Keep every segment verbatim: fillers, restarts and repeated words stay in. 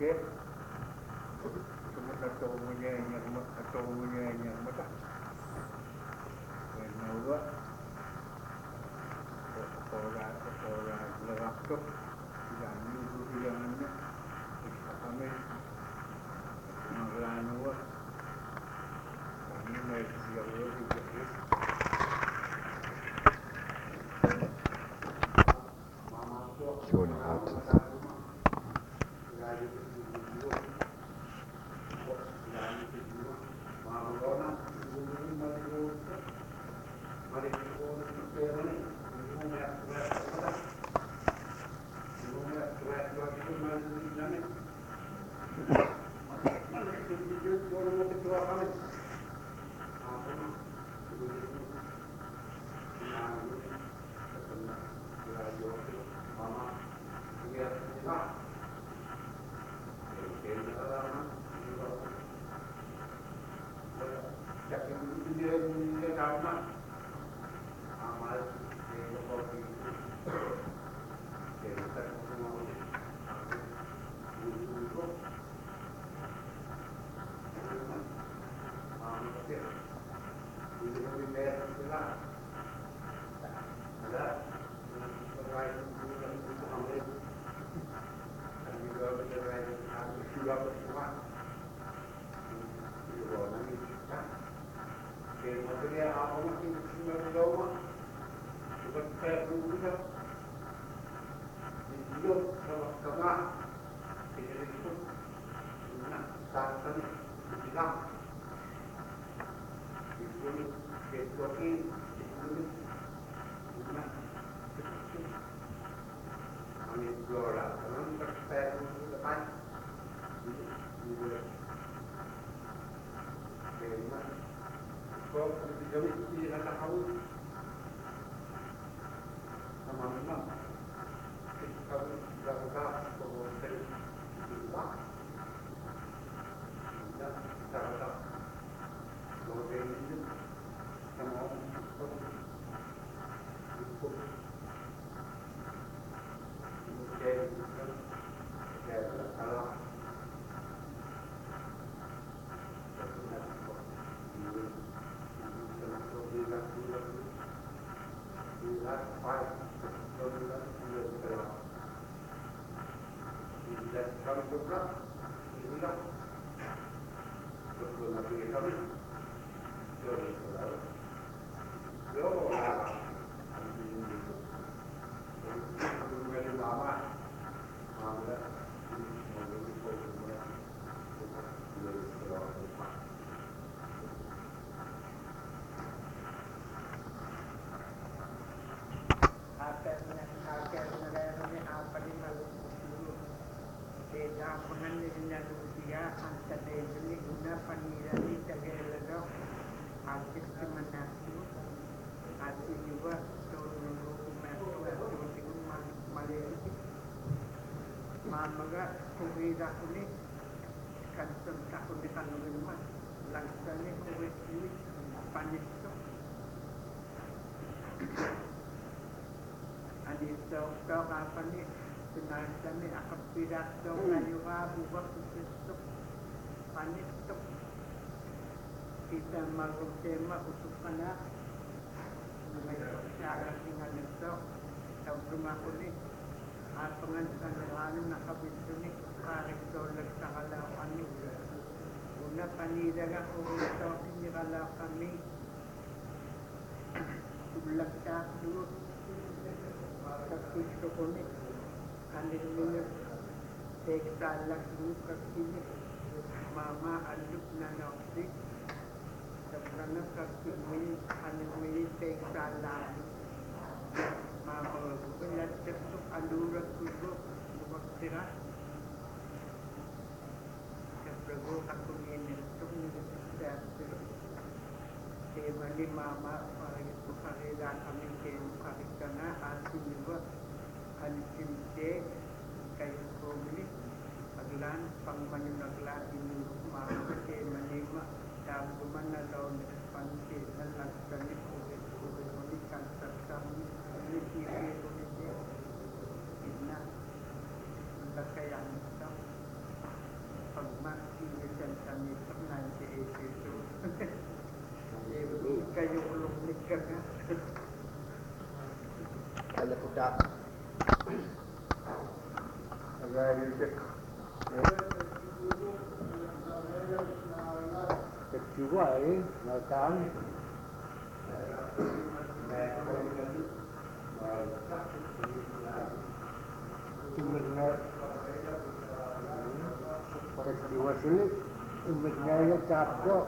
ke semua atau punya yang atau punya yang mata yang nawa orang orang lerak tu yang dulu yang ni kami orang nawa kami mai siap lagi jadi Schon hart. Kita mahu tema untuk anak masyarakat dengan itu tahu rumah kulit pengantin lalu nak kabitu ni karek dolar sakala kami una panida nga kurito kinikala kami tulak tak dulu kakit ko ni kanil nyo tektalak dulu kakit mama aluk na nausik sebenarnya kakit ini kanil ini tektalak mama belat cekuk alurat kubuk kubuk tiras keprego aku ini untuk menjadi tema ni mama hari itu hari dah kami kena hari kena hari juga hari cinta kayu kobli aglan pangmanu aglan ini mama tema ni mak dah mana lawan panci dan laksana kubik kubik ini kan tersambung ini kiri kubik ini nak berkayang tak chat. Agak dikit. Kecil eh, datang. Cuma kecil sini, cuma capek.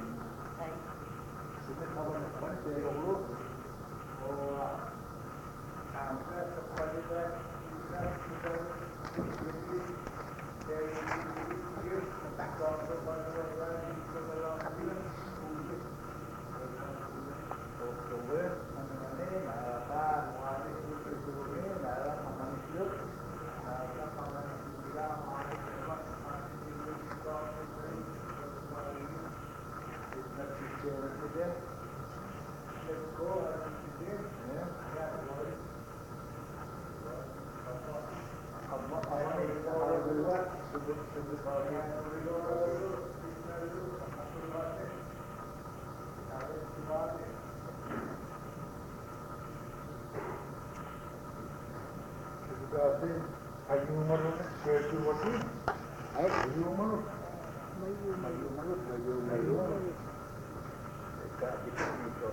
Ayu marut, keju wasi. Ayo ayu marut. Ayu marut, ayu marut. Dekat kita ni tu.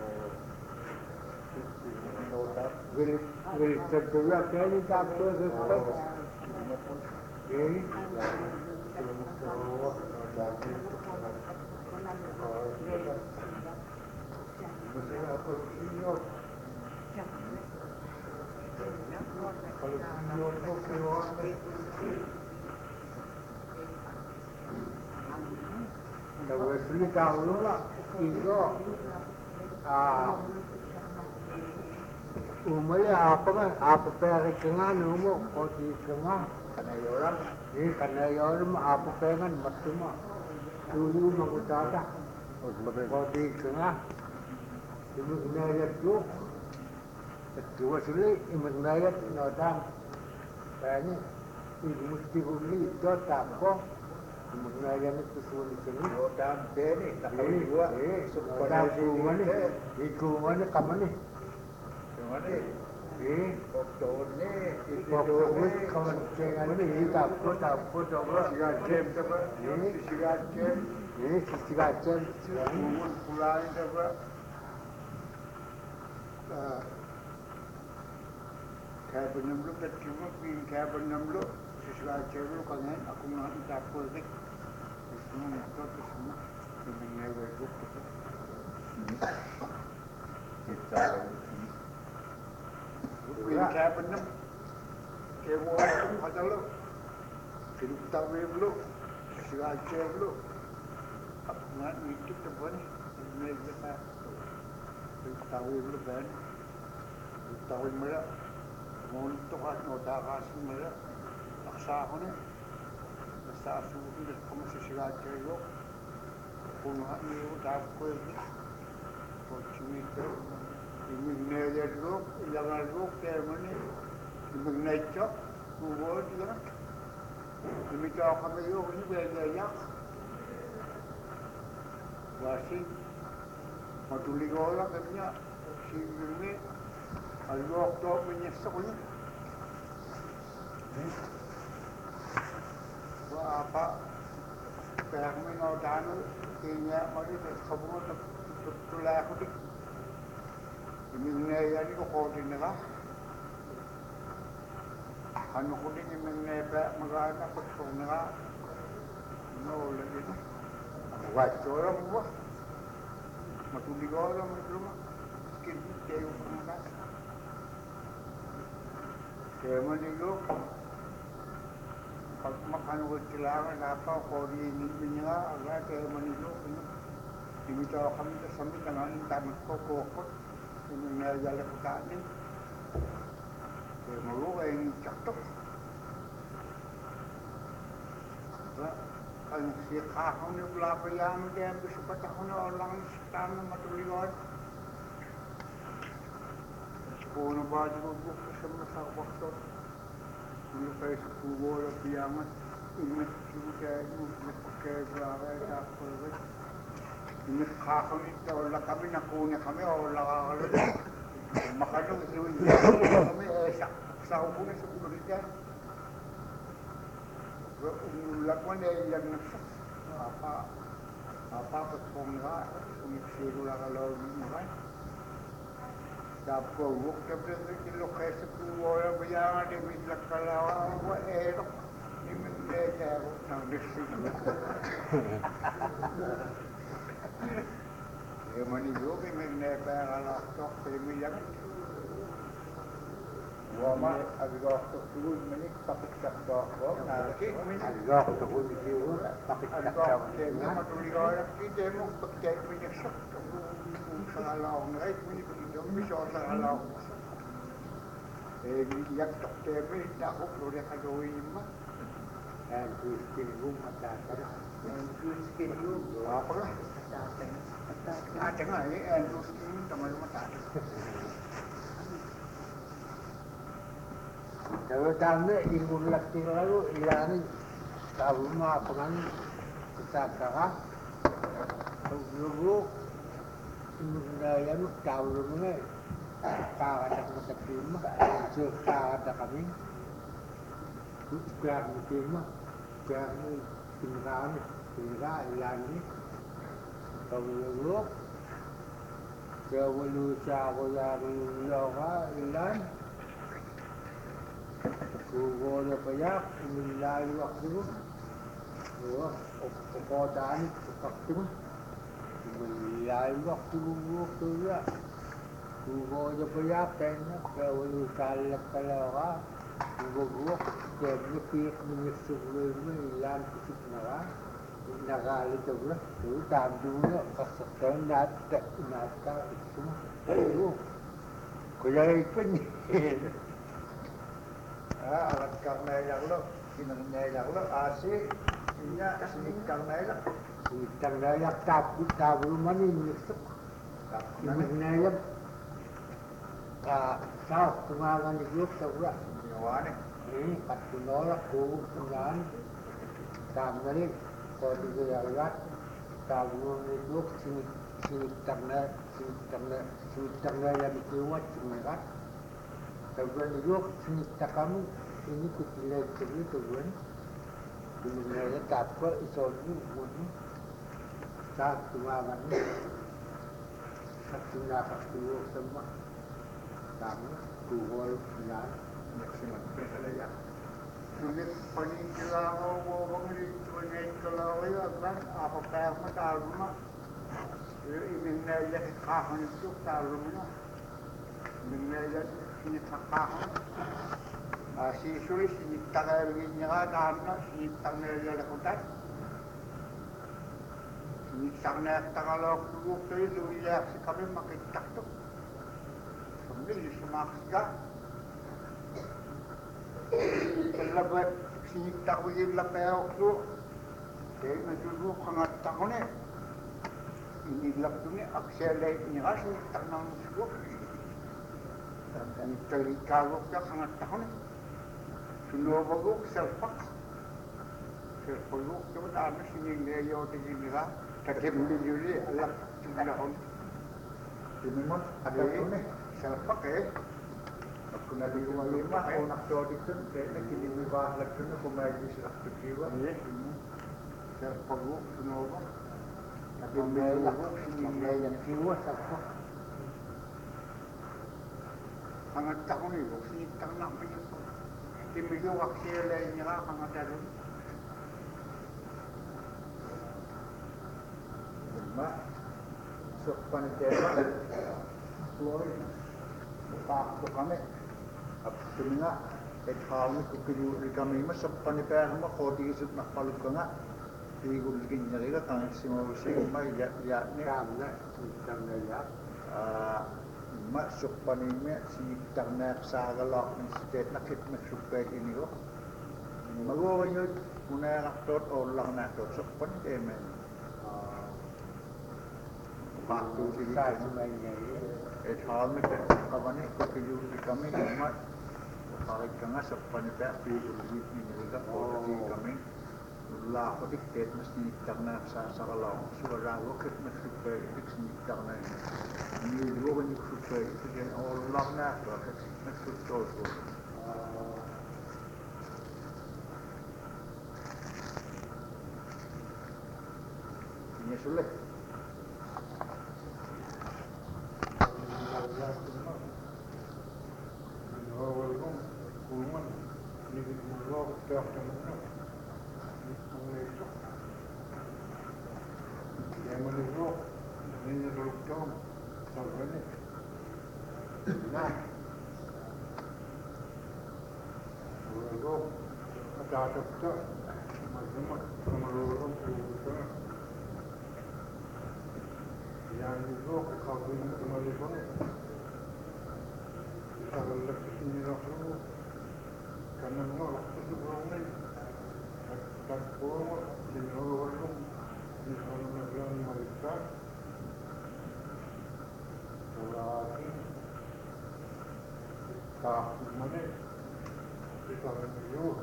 Will will tertulah kali capek sebab ini. Mesti apa senior? Kalau senior tu keluar ni. Dah Wesley tahu lah, itu ah umurnya apa kan? Apa pergi kena umur kau di kena? Kena orang. Ini kena orang apa pengen mesti mah dulu nak ada. Kau di kena, ibu kena lihat tu. Dua sini ibu kena lihat nodam. Banyak ibu mesti beli itu tak kau. Ibu kena lihat itu semua di sini. Nodam ni, tak boleh dua. Pada rumah ni, itu rumah ni kamu ni. Mana? Eh, Oktober ni, itu Pokok kawan jangan ni tak apa tak apa tak apa. Sigat jam tu apa? Ini Sigat jam. ini sisi kacan. Umur pulang tu apa? Kaya benem lu kat cuma pin kaya benem lu sigat jam lu kangen aku nak tak apa ni. Semua itu semua ini nyewa tu. Kita pin kaya benem. Kaya mau ada lu. Hidup tahu lu. Sigat jam lu. Aku nak itu teman ini kita tahu lu kan tahu mereka mau itu kan noda kasih mereka aksa aku ni aksa suhu ni kamu sesuai cero pun ni udah aku ni kau itu ini nelayan lu jangan lu kayak mana ini naik buat juga ini kau kami lu ini belajar Wasi, matuli ko lang kanya si Yumi, alok to menyesok ni. Wah apa? Kaya kami naudano, kaya mari kamu tu tulay ako di. Ini ngayon ko ko din nila. Ano ko din yung nebe magana pagkong nila. No lagi na. Waktu orang buat, macam tiga orang macam rumah, sikit dia yang nak. Saya mana itu, kalau makan bercelangan apa, kalau di ini punya, agak saya mana itu, ini kalau kami tersambil dengan tamat kokok, ini nak jalan pekan ni, saya malu yang cakap. Ang si kahon ni belapayan dia bersepat kahon orang Islam matuliwan. Sekolah baju buku semasa waktu. Ini kayak sekolah biamat. Ini juga ini pakai belakang tak perlu. Ini kahon itu orang kami nak punya kami orang orang. Makano itu kami sa sa upo na sa kulitan. Lakwan ay yang nagsak. Apa apa patpongga sumiksiro lang alaw mo kan. Dapo wuk na pwede kilo kesa kuwala bayangan di midlak kalawa wa erok. Ni mindaya ako nang disig. Ya manigo kay magnepa kalak tok pemilang. Wama agak turun menik pakit kakak kok nanti agak turun itu pakit kakak dia matuli orang kita mau pakai minyak sok salah ngai punya itu bisa salah eh minyak tok tebe dah kok boleh kado ima dan terus kiri mata dan terus kiri apa lah ada nggak ini terus kiri teman mata Terutama di bulan lalu ilahan tahu makan kita kah dulu yang tahu mana kah ada masa prima serta ada kami bukan prima bukan tinggal tinggal ilahan ini tahu dulu kalau cakap yang lawa ilahan Kugo na payak, umilayo ako mo. O po daan, pakti mo. Umilayo ako mo kuya. Kugo na payak, kaya na, kaya wala salak kalawa. Kugo mo, kaya na piyak mo yung sugloy mo, ilan kusip na ka. Nakalit ako na. So, tando na, kasaktan nata, nata, ito mo. Ayun. Kaya ito niya. alat karena yang lo, kinanya yang lo, asik, inya sinik karena yang, Sinik karena tabu tabu mana ini sok, kinanya ah sah tumakan di grup tahu nyawane, ini pasti nolak kubu sembilan, tamari kalau dijalan tabu di grup sinik sinik karena sinik karena sinik karena yang dikuat cuma Tuan juga sini kami ini kecil kecil tuan, kemudian kapal isolasi ini satu malam ini satu nak satu semua kami kumpul dengan maksimal pernah ya. Sulit panikila mau bangli tuan kalau ya kan apa kaya mata rumah, ini naya kahan itu rumah, ini naya sinitakahan. Si sulit sinitakahan niya karena sinitakahan niya lakukan. Sinitakahan tagalog tuh itu ya si kami makitak tuh. Kami sumaksga. Kalabat sinitakahan lapeo tuh. Kaya nadulu kangat takon eh. Inilap tuh ni akselay niya sinitakahan suwak. Dan terlikawak ka kangat tahun eh. Sunobagok selpak. Selpagok ka matama siningayaw tingin nila. Kakimli yuli alak tinahon. Tinimot, ada pun eh. Selpak eh. Aku nabi lima, aku nak tahu itu, kayaknya kini mibah lagi na kumaji sila kejiwa. Selpagok sunobag. Kakimli yuli siningayaw kiwa sapok. Kangat tahun eh. Sinitang namin yun. Timigyo akselay niya kangat tahun. Lima, sok panitema, tuloy, pakto kami. At tuminga, kahit kami kukiluri kami mas sa panipera mo, kodi isip nakpalog ka nga. Tigulgin niya rin, kang simawasig, may liat niya. Kamna, sinitang na yak. Masuk panime sinitang na sa galak ng state na kit magsupay ini ko. Magawa nyo, muna yung aktor o lang na aktor. So, panitema. Pakto sige Sa ka. semuanya ini. Eh, kami kami kukiluri kami umat. Kahit ka nga sa panita, pinulit ni Nilga, o kami. la ko diktet mas ni tarna sa sa la so ra wo ket mas super dik ni tarna ni wo ni super ken all la na to mas super to ni sulle Yani yok kalbinin ihtimali Sarıllık şimdi nasıl kanalına aktısı bulunmayı takboğuma sinirli oldum insanın öğren malikler Allah'ın tahminleri insanın yok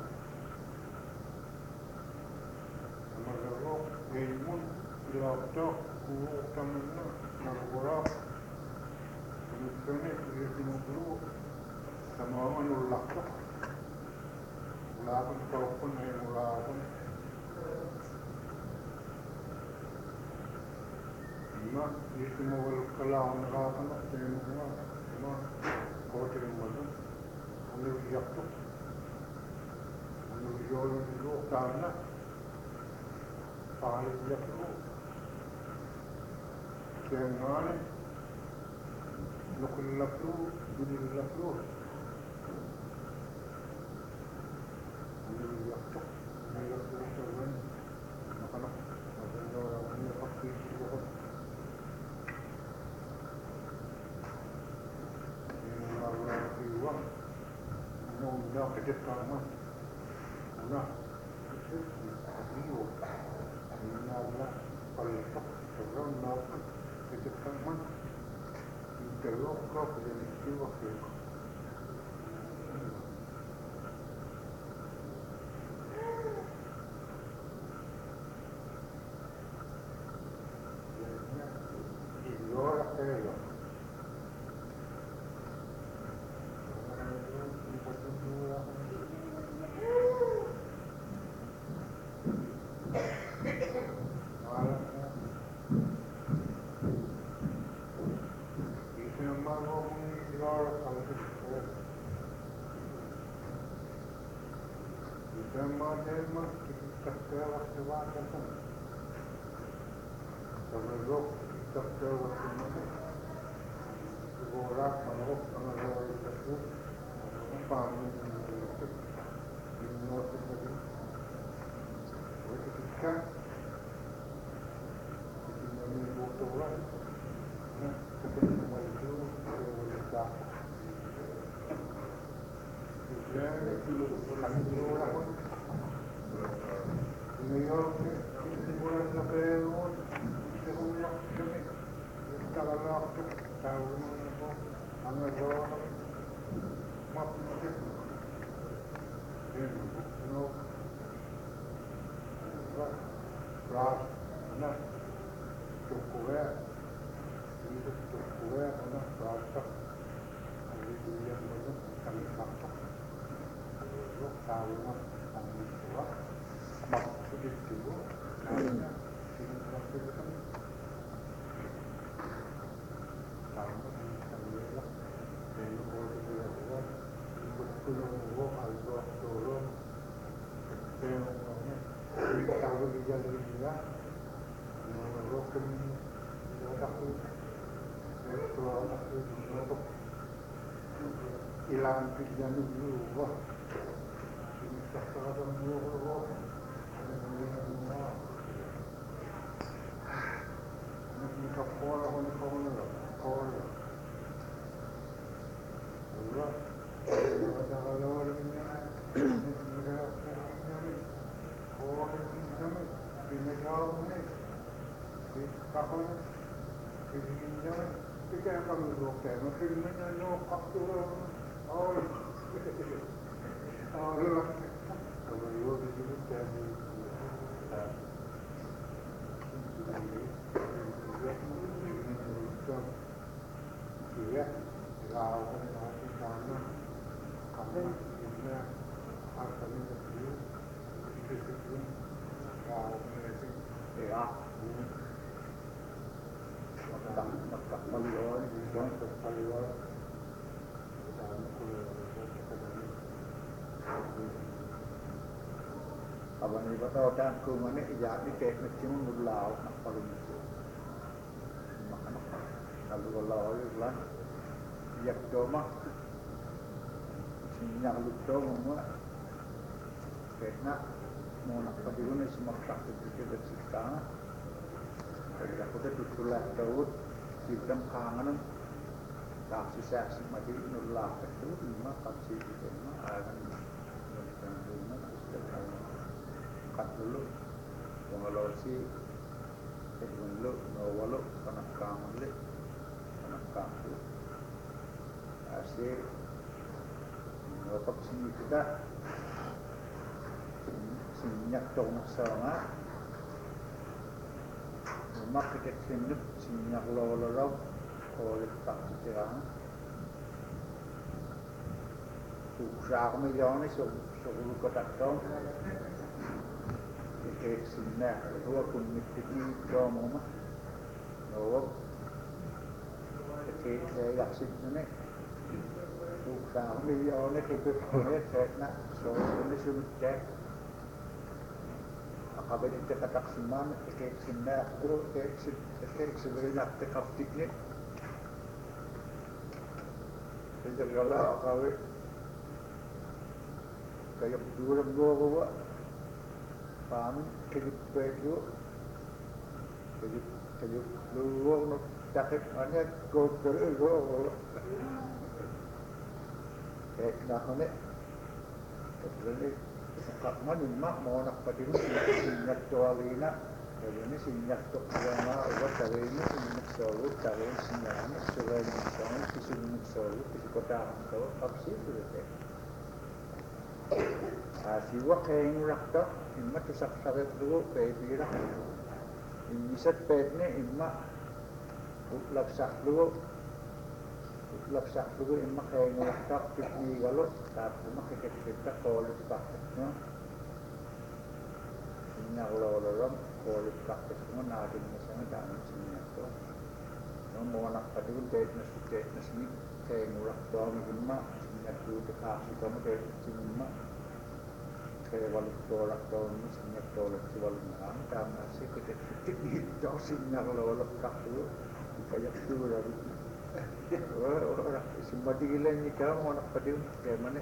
ama yok ilmun ilahta kuvutamına nargora Kemudian itu dulu sama menolak melakukan telepon yang melakukan Mak itu mau kalau melakukan semua semua kau terima tu kami jatuh kami jual dulu tanah paling jatuh jangan نقول اللفلوس بدي اللفلوس اللي يخطق من اللفلوس وين نقلق وين دورة وين يخطي يخطي من الله في وقت نوم لا قدر كمان هنا يصير يحبيه من الله فالحق تبرم لا قدر كمان Terus kau jadi waktu itu. Ini orang kaya. Tema-tema kita telah lewatkan. Sebelum kita telah semua, seorang menurut pengaruh tersebut, paham itu, menurut itu, ketika kita membuat orang, kita memaju kita. Jadi kami orang Señor, que buenas la pedimos, según yo, que me estaba loco, estaba uno, a mi error, más que no, ras, no, tu cober, dice tu cober, no, rasta, ahí diría, no, kami fakta, yo estaba uno, a mi error, maksud itu karena sehingga itu kan sama dengan dari orang tua betul betul algo tolong semuanya kalau dia dia melakukan satu itu aku untuk hilang pilihan dulu wah ini sekarang dulu Kita fora quando fomos lá, fora. Agora, agora da hora minha, minha fora minha, minha jovem, fica com, fica fica com o doutor, mas ele não não captura, olha, olha, como eu digo, tem Abang ni kata orang ku mana ijat ni kek nak cium mulau nak paling itu. Makan kalau kalau itu lah, yak doma, sinyal luto semua. Kek nak mau nak pergi mana semua tak terjadi bercerita. Jadi aku tu tulah Daud, hitam kangen, tak susah semati nurlah itu lima kapsi itu lima akan melakukan lima sudah kat dulu, mengelola si, dulu, ngawaluk, kanak kamulik, kanak kamu, asyik, ngapak sini kita, sinyak dong sama, mak kita sinyak sinyak law-law, oleh tak cerang, usaha kami jauh ni so so lu kata dong. Kek sinna huwa kun mitni domoma no kek saya yaksib ne uksa mi one ke pe ne tekna so ne sum tek akabe ni tek tak siman kek sinna guru kek sib kek sebenarnya tek kaptik ne jadi kalau akabe kayak dua dua Paham, kejut kejut, kejut kejut luang nak cakap mana kau terus kau, eh nak mana, terus ni kat mana mak mau nak pergi ni sinyak tualina, jadi ni sinyak tu yang mana awak cari ni sinyak solu, cari sinyak ni solu ni solu, sinyak solu, kisi kota solu, apa sih tu deh. Siwa keng rakta imma tusak saret dulu pe bira imisat petne imma utlak sak dulu utlak sak dulu imma keng rakta pikni galo tapi imma keket kita kolit paketnya sinyal lolorom kolit paket semua nadin misalnya dalam sinyal tu mau nak padu tetnas tetnas ni keng rakta imma sinyal tu dekasi kamu ke imma kayak walau tolak tahun ini sinyal tolak si walau nang karena si kita kita jauh sinyal walau kak tu kayak tu lagi orang semua digilan ni kau mau nak pergi ke mana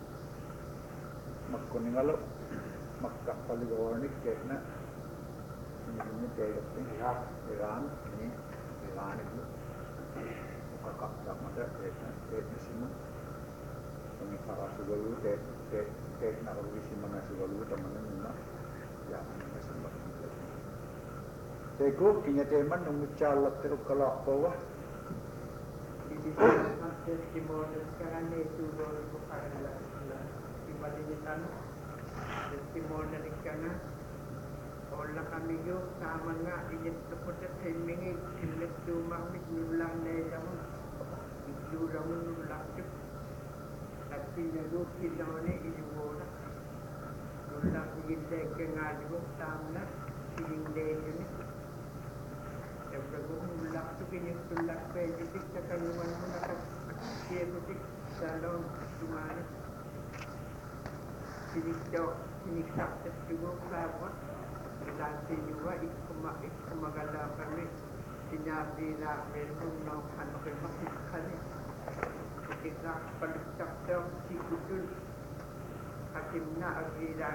makko ni kalau makka paling orang ni kena ini ini kayak ni Iran ini Iran itu kakak tak ada kena kena semua kami para sugalu ke ke ke nak urus mana sugalu teman mana ya mana semua Teko kinya teman mengucap teruk kalau bawah di testimoni sekarang itu baru bukan dibanding tanah testimoni dari kana olah kami yo sama nga inyet tepat timing kilit rumah mit nulang ne jamu itu ramun nulang cuk tapi jago kilone ijuona nulang ginde ke ngadu tamna sinde ini Jago nulang cuk ini nulang pe jadi kekanuan mana dia butik salon cuma sini jauh sini tak terjual sabot nanti juga ikut ikut magala kami sinabi na meron ng ano kay makikali ketika pelecak daw si kudul hakim na agila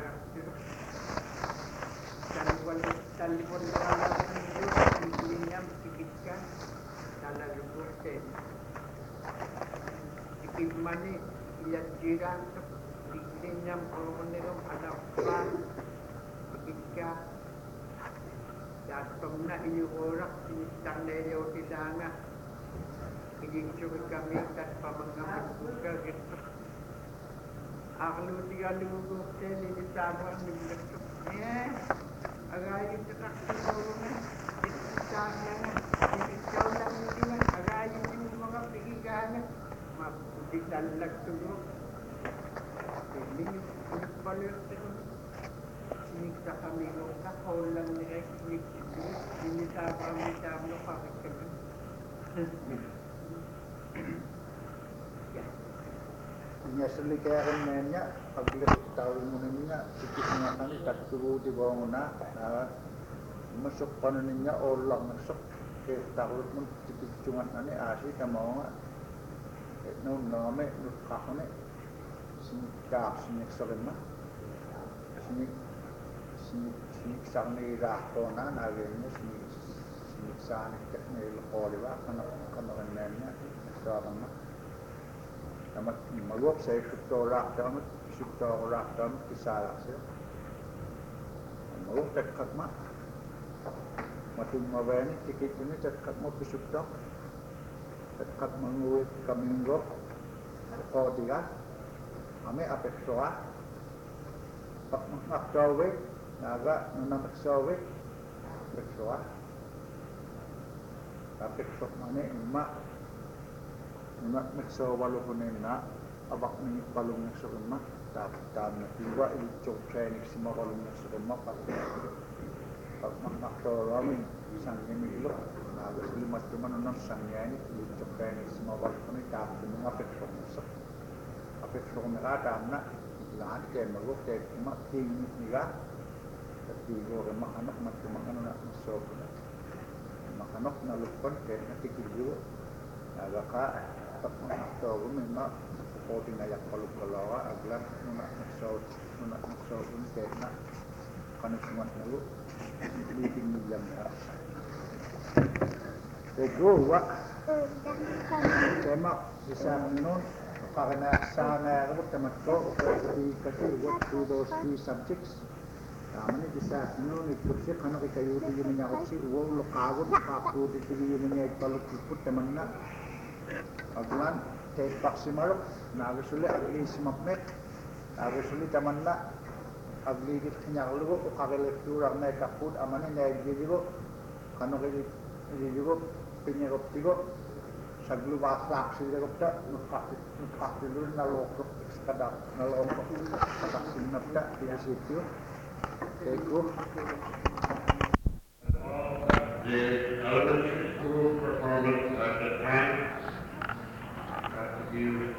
talibon talibon kala niyo niya sikitkan dala lubutin ikimani iyat jiran iklinyam kolonelom anak pan sikitkan dan pemna ini orang sinistang leo tidana ini curi kami tanpa mengambil buka gitu aklu tiga lugu sel ini sabang di gitu ya agak itu tak turunnya itu jangan ini jauh lagi dengan agak ini mga pigigan map di dalam tuh ini balik terus ini kita kami nak kaulang direct ini ini sabang ini sabang pakai kan nyeseli keren nenya paglit tahu munnya sikitnya kan tak turu di bawah na masuk panennya orang masuk ke tahu mun cungan ane asi kamau no nome no kahone sini dah sini sorema sini sini sini sarni rahona nagenya sini sini sana tekne loliwa kana kana nenya sarama Namat maluap saya syukto rak damat, syukto rak damat kisah saya. Maluap dekat mak. Matung mawani tikit ini dekat mau syukto. Dekat menguit kaminggo. Kau tiga. Ame apek soa. Pak mak sowe. Naga nunam sowe. Apek soa. Apek sok mane mak. Nak mekso walau pun nak, abak ni balung nak serumah, tapi kami tiba ini coklat ni semua balung nak serumah paling. Pak mak mak orang ni sangnya ni lo, nak lima cuma enam sangnya ni coklat ni semua balung ni tapi mengapa serumah? Apa serumah ada nak lahan ke malu ke mak tinggi ni lah, tapi orang mak anak mak cuma anak mekso pun, mak anak nak lupa ke nanti kiri, agak kah. Atau memang kau tinggal yang kalau kalau agak nak maksud nak maksud pun kena kan semua dulu di tinggi jam dah. Itu wak tema bisa non karena sana aku temat kau di kasih waktu dosi subjects. Kami bisa non itu sih karena kita yudi menyangkut si uang lokal aku di sini menyangkut kalau ikut teman nak. Aglan teh paksimal naga suli agli simapmet naga suli tamanna agli git nyarlugo ukagele tura na kapud amane na gidigo kano gidi gidigo pinyerop tigo saglu basak sidigo ta nukati nukati lu na lokro ekskada na lokro paksinapta di situ eko the elementary school performance at the time. You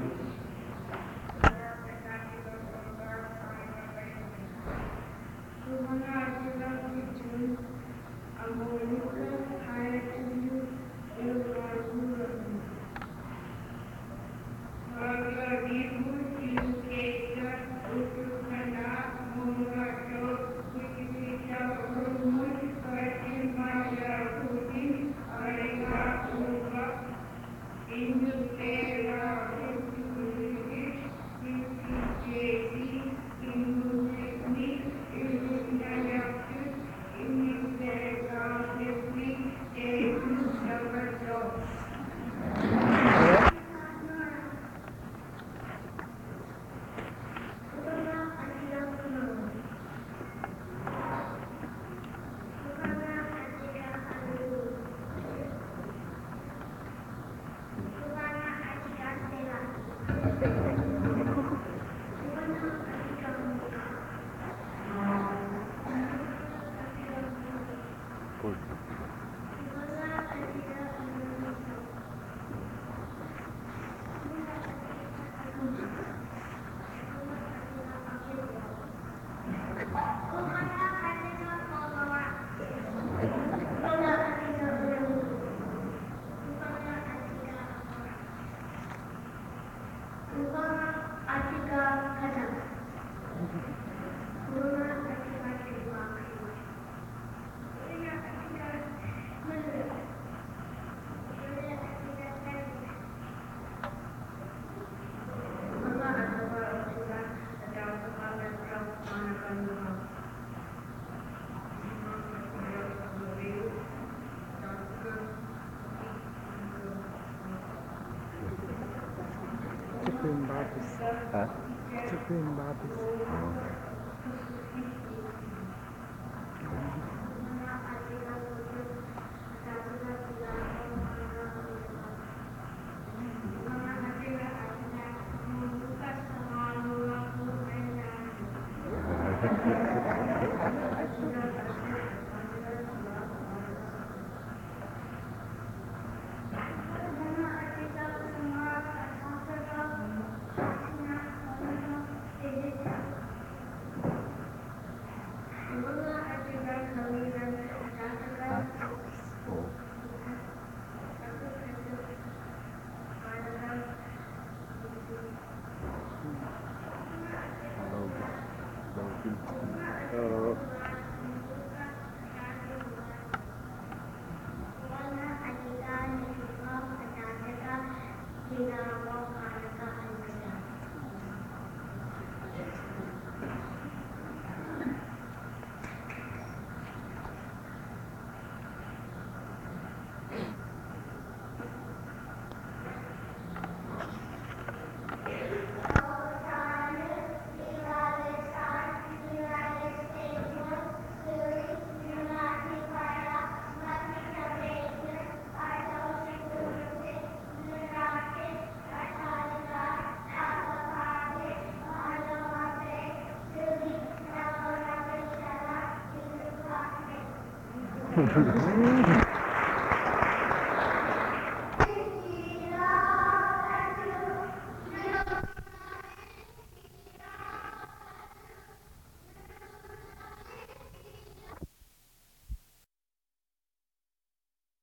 Supreme Baptist. Hah? Supreme Baptist. Oh. Hmm.